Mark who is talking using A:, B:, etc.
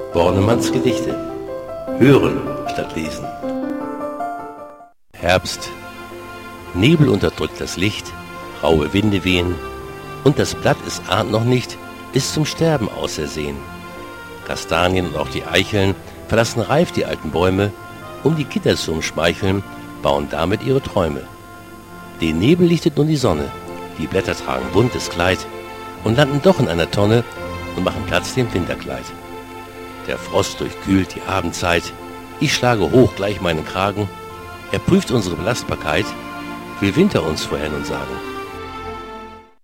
A: Bornemanns Gedichte. Hören statt lesen. Herbst. Nebel unterdrückt das Licht, raue Winde wehen, und das Blatt, es ahnt noch nicht, ist zum Sterben ausersehen. Kastanien und auch die Eicheln verlassen reif die alten Bäume, um die Gitter zu umschmeicheln, bauen damit ihre Träume. Den Nebel lichtet nun die Sonne, die Blätter tragen buntes Kleid und landen doch in einer Tonne und machen Platz dem Winterkleid. Der Frost durchkühlt die Abendzeit, ich schlage hoch gleich meinen Kragen, er prüft unsere Belastbarkeit, will Winter uns vorher nun sagen.